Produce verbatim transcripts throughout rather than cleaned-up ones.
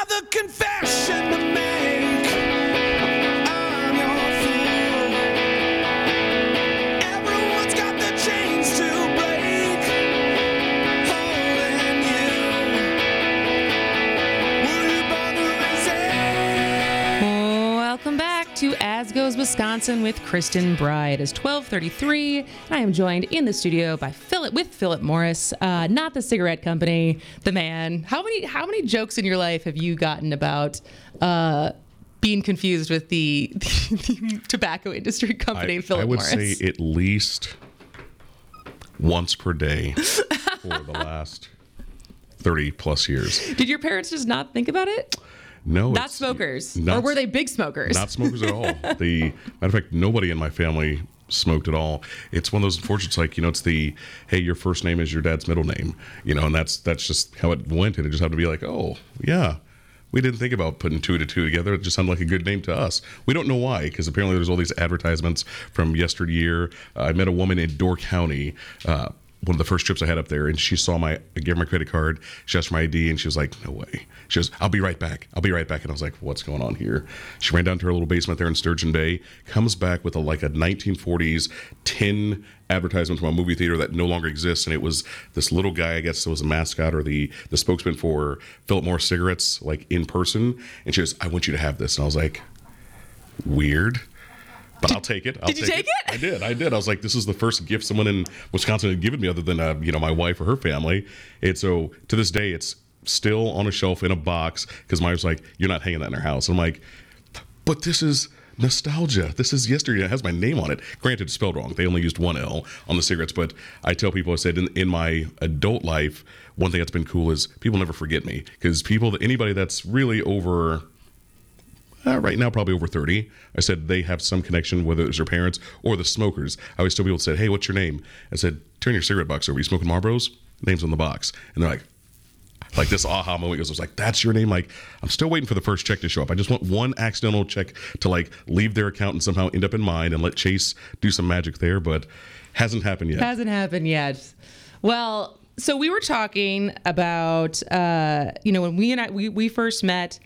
got the confession to make. I'm your fool. Everyone's got the chains to break. Holding you. Will you bother resist? Welcome back to As Goes Wisconsin with Kristen Bride. It's twelve thirty-three, and I am joined in the studio by Philip with Philip Morris, uh, not the cigarette company, the man. How many how many jokes in your life have you gotten about uh, being confused with the, the tobacco industry company, I, Philip I would Morris? say at least once per day for the last thirty plus years. Did your parents just not think about it? No, Not it's smokers, not- or were they big smokers? Not smokers at all. The matter of fact, nobody in my family smoked at all. It's one of those unfortunate, it's like, you know, it's the, hey, your first name is your dad's middle name, you know, and that's that's just how it went. And it just happened to be like, oh, yeah, we didn't think about putting two to two together. It just sounded like a good name to us. We don't know why, because apparently there's all these advertisements from yesteryear. Uh, I met a woman in Door County, uh, one of the first trips I had up there, and she saw my, I gave her my credit card, she asked for my I D, and she was like, no way. She goes, I'll be right back. I'll be right back. And I was like, what's going on here? She ran down to her little basement there in Sturgeon Bay, comes back with a like a nineteen forties tin advertisement from a movie theater that no longer exists. And it was this little guy, I guess it was a mascot or the, the spokesman for Philip Morris cigarettes, like in person. And she goes, I want you to have this. And I was like, weird. But I'll take it. I'll Did you take it. it? I did. I did. I was like, this is the first gift someone in Wisconsin had given me other than, uh, you know, my wife or her family. And so to this day, it's still on a shelf in a box because my wife's like, you're not hanging that in our house. I'm like, but this is nostalgia. This is yesterday. It has my name on it. Granted, it's spelled wrong. They only used one L on the cigarettes. But I tell people, I said, in, in my adult life, one thing that's been cool is people never forget me. Because people, anybody that's really over... Uh, right now, probably over thirty. I said they have some connection, whether it's their parents or the smokers. I always tell people, said, hey, what's your name? I said, turn your cigarette box over. You smoking Marlboros? Name's on the box. And they're like, like this aha moment goes, I was like, that's your name? Like, I'm still waiting for the first check to show up. I just want one accidental check to like leave their account and somehow end up in mine and let Chase do some magic there, but hasn't happened yet. Hasn't happened yet. Well, so we were talking about, uh, you know, when we and I, we, we first met,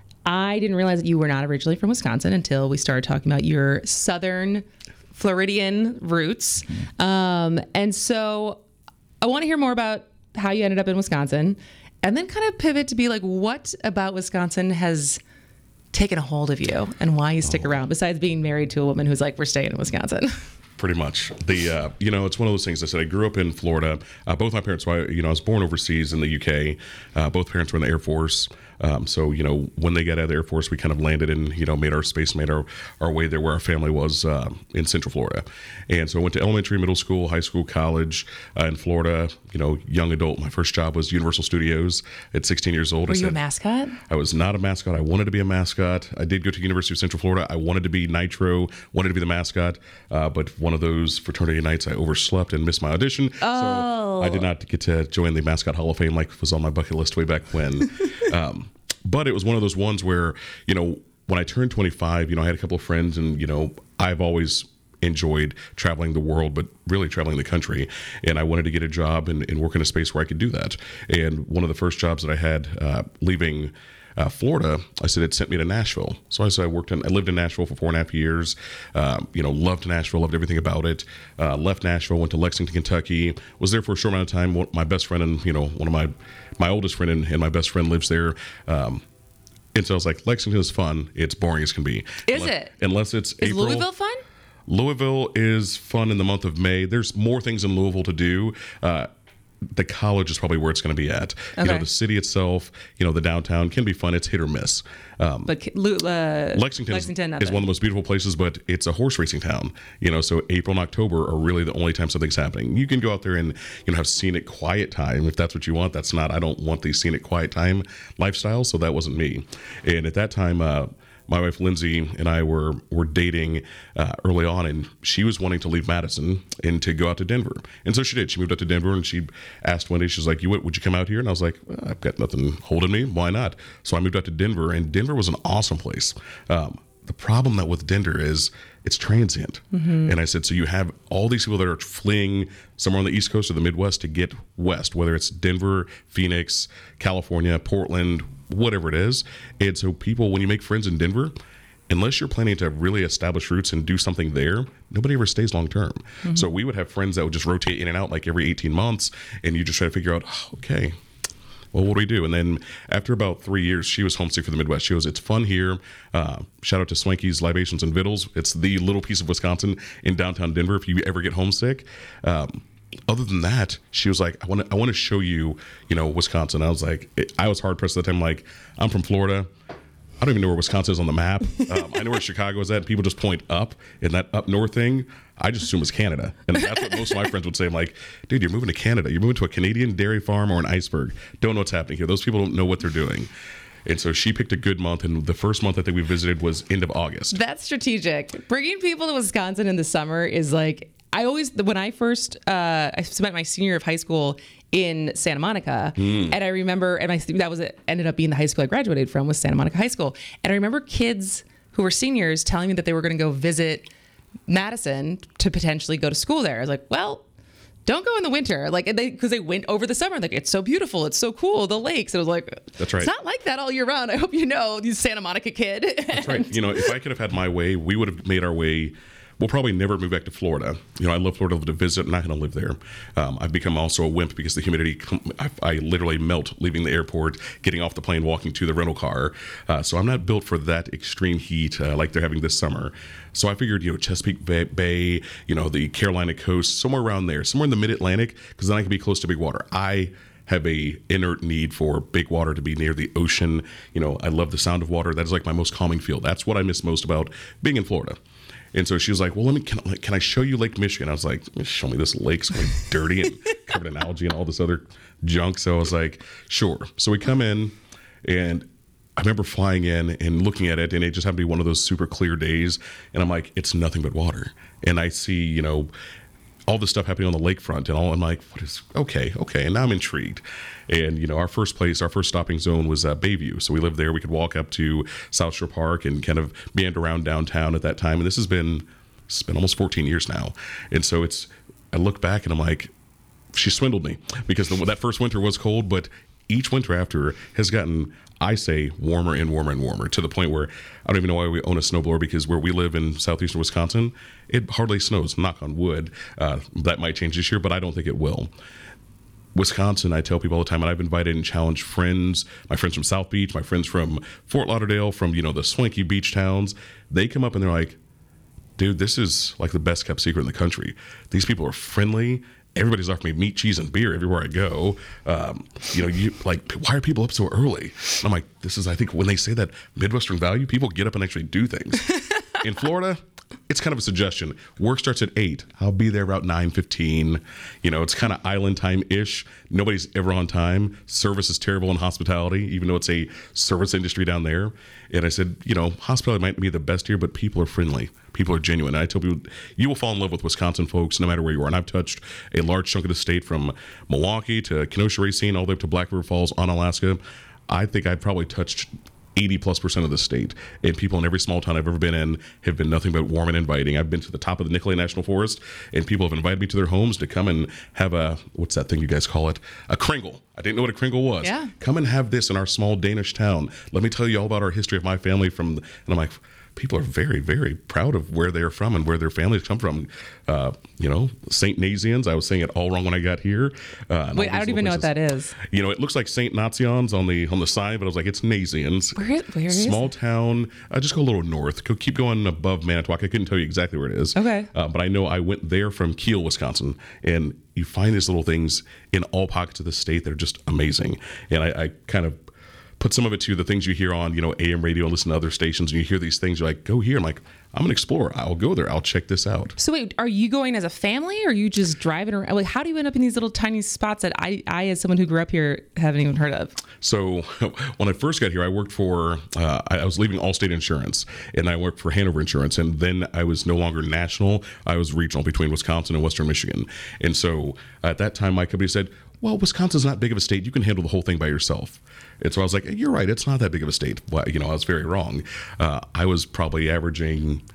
I didn't realize that you were not originally from Wisconsin until we started talking about your Southern Floridian roots. Um, and so I want to hear more about how you ended up in Wisconsin and then kind of pivot to be like, what about Wisconsin has taken a hold of you and why you stick Oh. around besides being married to a woman who's like, we're staying in Wisconsin. Pretty much. The uh, you know, it's one of those things. I said I grew up in Florida. Uh, both my parents, so I, you know, I was born overseas in the U K. Uh, both parents were in the Air Force. Um, so you know, when they got out of the Air Force, we kind of landed and you know made our space, made our, our way there where our family was uh, in Central Florida. And so I went to elementary, middle school, high school, college uh, in Florida. You know, young adult. My first job was Universal Studios at sixteen years old. Were I you said, a mascot? I was not a mascot. I wanted to be a mascot. I did go to University of Central Florida. I wanted to be Nitro, wanted to be the mascot. Uh, but one of those fraternity nights, I overslept and missed my audition. Oh. So I did not get to join the Mascot Hall of Fame like was on my bucket list way back when. um, but it was one of those ones where, you know, when I turned twenty-five, you know, I had a couple of friends and, you know, I've always enjoyed traveling the world, but really traveling the country. And I wanted to get a job and, and work in a space where I could do that. And one of the first jobs that I had uh, leaving uh, Florida, I said it sent me to Nashville. So I said I worked in, I lived in Nashville for four and a half years. Um, you know, loved Nashville, loved everything about it. Uh, left Nashville, went to Lexington, Kentucky. Was there for a short amount of time. One, my best friend and you know one of my my oldest friend and, and my best friend lives there. Um, and so I was like, Lexington is fun. It's boring as can be. Is unless, it? Unless it's Is April. Louisville fun? Louisville is fun in the month of May. There's more things in Louisville to do. Uh, the college is probably where it's going to be at. You know, Okay. the city itself, you know, the downtown can be fun. It's hit or miss. Um, But Lu- uh, Lexington, Lexington is, is one of the most beautiful places, but it's a horse racing town. You know, so April and October are really the only time something's happening. You can go out there and you know have scenic quiet time if that's what you want. That's not. I don't want the scenic quiet time lifestyle. So that wasn't me. And at that time, uh, my wife Lindsay and I were were dating uh, early on, and she was wanting to leave Madison and to go out to Denver, and so she did. She moved out to Denver, and she asked one day, she's like, "You would, would you come out here?" And I was like, well, "I've got nothing holding me. Why not?" So I moved out to Denver, and Denver was an awesome place. Um, the problem that with Denver is it's transient, mm-hmm. and I said, so you have all these people that are fleeing somewhere on the East Coast or the Midwest to get west, whether it's Denver, Phoenix, California, Portland, whatever it is. And so people, when you make friends in Denver, unless you're planning to really establish roots and do something there, nobody ever stays long term. Mm-hmm. So we would have friends that would just rotate in and out like every eighteen months, and you just try to figure out, oh, okay, well, what do we do? And then after about three years, she was homesick for the Midwest. She goes, it's fun here. Uh, shout out to Swanky's Libations and Vittles. It's the little piece of Wisconsin in downtown Denver if you ever get homesick. Um, other than that, she was like, I want to I want to show you, you know, Wisconsin. I was like, it, I was hard pressed at the time. Like, I'm from Florida. I don't even know where Wisconsin is on the map. Um, I know where Chicago is at. People just point up, and that up north thing, I just assume it's Canada. And that's what most of my friends would say. I'm like, dude, you're moving to Canada. You're moving to a Canadian dairy farm or an iceberg. Don't know what's happening here. Those people don't know what they're doing. And so she picked a good month, and the first month I think we visited was end of August. That's strategic. Bringing people to Wisconsin in the summer is like, I always, when I first, uh, I spent my senior year of high school in Santa Monica. Mm. And I remember, and I, that was, it ended up being the high school I graduated from, was Santa Monica High School. And I remember kids who were seniors telling me that they were going to go visit Madison to potentially go to school there. I was like, well, don't go in the winter. Like, they, because they went over the summer. Like, it's so beautiful. It's so cool. The lakes. And I was like, that's right. It's not like that all year round. I hope you know, you Santa Monica kid. That's right. You know, if I could have had my way, we would have made our way. We'll probably never move back to Florida. You know, I love Florida to visit. I'm not going to live there. Um, I've become also a wimp because the humidity, I, I literally melt leaving the airport, getting off the plane, walking to the rental car. Uh, so I'm not built for that extreme heat uh, like they're having this summer. So I figured, you know, Chesapeake Bay, Bay, you know, the Carolina coast, somewhere around there, somewhere in the mid-Atlantic, because then I can be close to big water. I have a inert need for big water, to be near the ocean. You know, I love the sound of water. That is like my most calming feel. That's what I miss most about being in Florida. And so she was like, well, let me, can, can I show you Lake Michigan? I was like, show me this lake. It's really dirty and covered in algae and all this other junk. So I was like, sure. So we come in, and I remember flying in and looking at it, and it just happened to be one of those super clear days. And I'm like, it's nothing but water. And I see, you know, all this stuff happening on the lakefront, and all, I'm like, what is, okay, okay. And now I'm intrigued. And, you know, our first place, our first stopping zone was uh, Bayview. So we lived there. We could walk up to South Shore Park and kind of meander around downtown at that time. And this has been, it's been almost fourteen years now. And so it's, I look back and I'm like, she swindled me, because the, that first winter was cold, but each winter after has gotten, I say, warmer and warmer and warmer, to the point where I don't even know why we own a snowblower, because where we live in southeastern Wisconsin, it hardly snows, knock on wood. Uh, that might change this year, but I don't think it will. Wisconsin, I tell people all the time, and I've invited and challenged friends, my friends from South Beach, my friends from Fort Lauderdale, from, you know, the swanky beach towns. They come up and they're like, dude, this is like the best kept secret in the country. These people are friendly. Everybody's offering me meat, cheese, and beer everywhere I go. Um, you know, you like, why are people up so early? And I'm like, this is, I think when they say that Midwestern value, people get up and actually do things. In Florida, it's kind of a suggestion. Work starts at eight. I'll be there about nine fifteen. You know, it's kind of island time-ish. Nobody's ever on time. Service is terrible in hospitality, even though it's a service industry down there. And I said, you know, hospitality might be the best here, but people are friendly. People are genuine. And I tell people, you will fall in love with Wisconsin folks no matter where you are. And I've touched a large chunk of the state, from Milwaukee to Kenosha Racine, all the way up to Black River Falls on Alaska. I think I've probably touched eighty plus percent of the state, and people in every small town I've ever been in have been nothing but warm and inviting. I've been to the top of the Nicolet National Forest, and people have invited me to their homes to come and have a, what's that thing you guys call it? A kringle. I didn't know what a kringle was. Yeah. Come and have this in our small Danish town. Let me tell you all about our history of my family from, and I'm like, people are very, very proud of where they're from and where their families come from. Uh, you know, Saint Nazians. I was saying it all wrong when I got here. Uh, Wait, I don't even know what that is. You know, it looks like Saint Nazians on the on the side, but I was like, it's Nazians. Where, where is Small it? town. Uh, just go a little north. Go, keep going above Manitowoc. I couldn't tell you exactly where it is. Okay. Uh, but I know I went there from Kiel, Wisconsin, and you find these little things in all pockets of the state that are just amazing. And I, I kind of put some of it to the things you hear on, you know, A M radio, and listen to other stations, and you hear these things, you're like, go here. I'm like, I'm an explorer. I'll go there. I'll check this out. So wait, are you going as a family, or are you just driving around? Like, how do you end up in these little tiny spots that I, I as someone who grew up here, haven't even heard of? So when I first got here, I worked for, uh, I was leaving Allstate Insurance, and I worked for Hanover Insurance. And then I was no longer national. I was regional between Wisconsin and Western Michigan. And so at that time, my company said, well, Wisconsin's not big of a state. You can handle the whole thing by yourself. And so I was like, you're right. It's not that big of a state. Well, you know, I was very wrong. Uh, I was probably averaging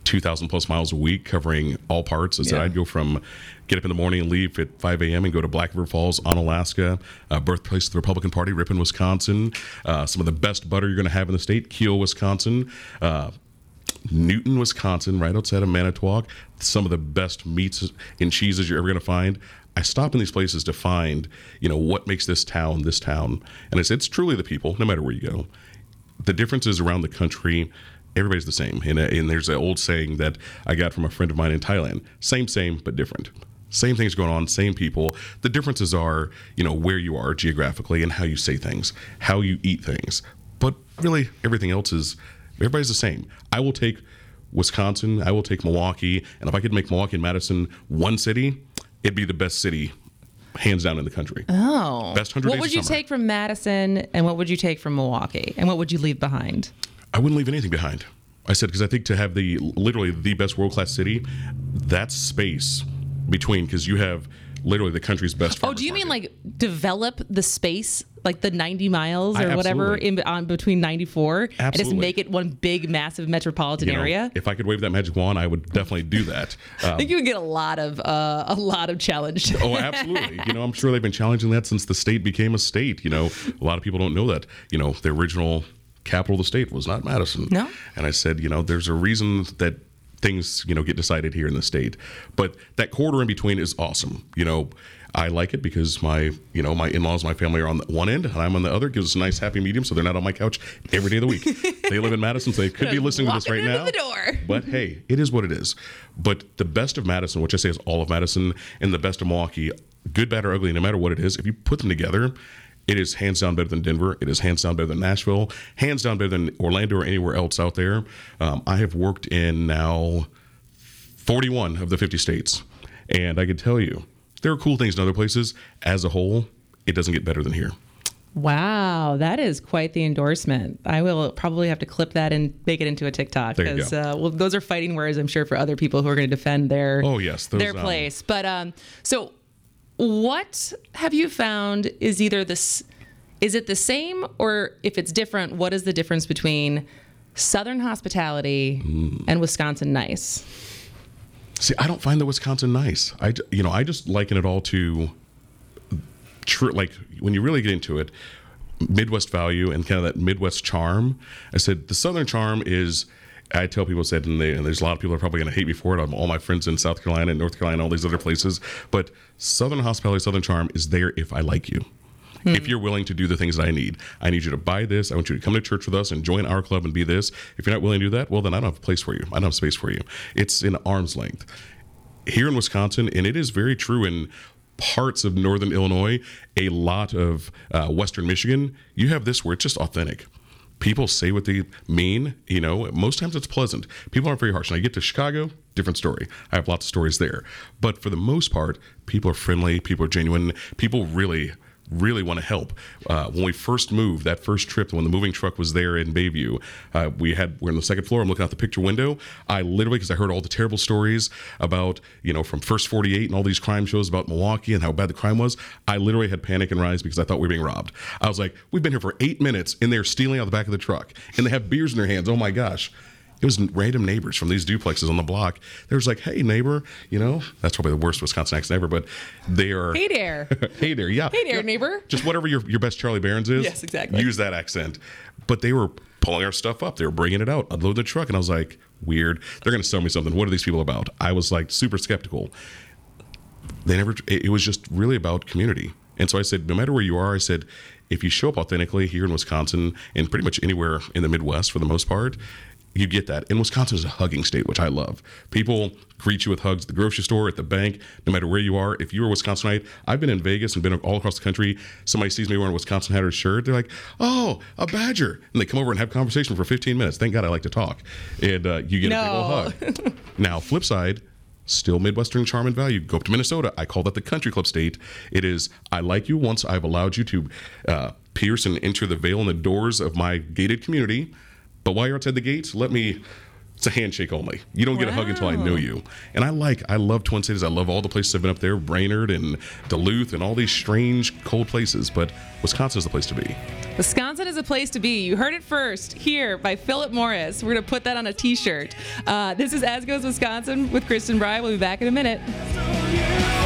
two thousand plus miles a week covering all parts. I said Yeah. I'd go from get up in the morning and leave at five a.m. and go to Black River Falls, Onalaska, uh, birthplace of the Republican Party, Ripon, Wisconsin. Uh, some of the best butter you're going to have in the state, Keele, Wisconsin. Uh, Newton, Wisconsin, right outside of Manitowoc. Some of the best meats and cheeses you're ever going to find. I stop in these places to find, you know, what makes this town this town. And it's, it's truly the people, no matter where you go. The differences around the country, everybody's the same. And, uh, and there's an old saying that I got from a friend of mine in Thailand. Same, same, but different. Same things going on, same people. The differences are, you know, where you are geographically and how you say things, how you eat things. But really, everything else is, everybody's the same. I will take Wisconsin, I will take Milwaukee, and if I could make Milwaukee and Madison one city, it'd be the best city, hands down, in the country. Oh. Best hundred What days would of you summer. take from Madison, and what would you take from Milwaukee, and what would you leave behind? I wouldn't leave anything behind. I said, because I think to have the literally the best world-class city, that's space between, because you have literally the country's best. Oh, do you mean like develop the space, like the ninety miles I- or whatever absolutely. in on between ninety-four, and just Absolutely. make it one big, massive metropolitan You know, area? if I could wave that magic wand, I would definitely do that. I Um, think you would get a lot of uh, a lot of challenge. Oh, absolutely. You know, I'm sure they've been challenging that since the state became a state. You know, a lot of people don't know that. You know, the original capital of the state was not Madison. No. And I said, you know, there's a reason that things, you know, get decided here in the state. But that corridor in between is awesome. You know, I like it because my, you know, my in-laws, my family are on the one end and I'm on the other. Gives us a nice happy medium, so they're not on my couch every day of the week. They live in Madison, so they could be listening to this right Walking now. into the door. But hey, it is what it is. But the best of Madison, which I say is all of Madison, and the best of Milwaukee, good, bad, or ugly, no matter what it is, if you put them together, it is hands down better than Denver. It is hands down better than Nashville. Hands down better than Orlando or anywhere else out there. Um, I have worked in now forty-one of the fifty states. And I can tell you, there are cool things in other places. As a whole, it doesn't get better than here. Wow, that is quite the endorsement. I will probably have to clip that and make it into a TikTok There you because go. uh, well, those are fighting words, I'm sure, for other people who are going to defend their Oh, yes, those, their um, place. But um, so, what have you found is either this is it the same, or if it's different, what is the difference between Southern hospitality Mm. and Wisconsin nice? See, I don't find the Wisconsin nice. I, j- you know, I just liken it all to, tr- like, when you really get into it, Midwest value and kind of that Midwest charm. I said the Southern charm is, I tell people, said, and, they, and there's a lot of people that are probably going to hate me for it. I'm all my friends in South Carolina and North Carolina, all these other places. But Southern hospitality, Southern charm is there if I like you. If you're willing to do the things that I need. I need you to buy this. I want you to come to church with us and join our club and be this. If you're not willing to do that, well, then I don't have a place for you. I don't have space for you. It's in arm's length. Here in Wisconsin, and it is very true in parts of northern Illinois, a lot of uh, western Michigan, you have this where it's just authentic. People say what they mean, you know, most times it's pleasant. People aren't very harsh. Now you get to Chicago, different story. I have lots of stories there. But for the most part, people are friendly, people are genuine, people really really want to help. Uh, when we first moved, that first trip, when the moving truck was there in Bayview, uh, we had we're on the second floor. I'm looking out the picture window. I literally, because I heard all the terrible stories about, you know, from First forty-eight and all these crime shows about Milwaukee and how bad the crime was. I literally had panic and rise because I thought we were being robbed. I was like, we've been here for eight minutes and they're stealing out the back of the truck and they have beers in their hands. Oh my gosh. It was random neighbors from these duplexes on the block. They was like, hey, neighbor, you know, that's probably the worst Wisconsin accent ever, but they are. Hey there. Hey there, yeah. Hey there, Yeah. neighbor. Just whatever your, your best Charlie Barons is. Yes, exactly. Use that accent. But they were pulling our stuff up. They were bringing it out, unload the truck. And I was like, weird. They're going to sell me something. What are these people about? I was like super skeptical. They never, it, it was just really about community. And so I said, no matter where you are, I said, if you show up authentically here in Wisconsin and pretty much anywhere in the Midwest for the most part, you get that. And Wisconsin is a hugging state, which I love. People greet you with hugs at the grocery store, at the bank, no matter where you are. If you're a Wisconsinite, I've been in Vegas and been all across the country. Somebody sees me wearing a Wisconsin hat or shirt. They're like, oh, a Badger. And they come over and have conversation for fifteen minutes. Thank God I like to talk. And uh, you get No. a big old hug. Now, flip side, still Midwestern charm and value. Go up to Minnesota. I call that the country club state. It is, I like you once I've allowed you to uh, pierce and enter the veil and the doors of my gated community. But while you're outside the gates, let me It's a handshake only. You don't get a hug until I Wow. know you. And I like, I love Twin Cities. I love all the places I've been up there, Brainerd and Duluth and all these strange cold places. But Wisconsin is the place to be. Wisconsin is a place to be. You heard it first here by Philip Morris. We're going to put that on a t-shirt. Uh, this is As Goes Wisconsin with Kristen Bry. We'll be back in a minute. You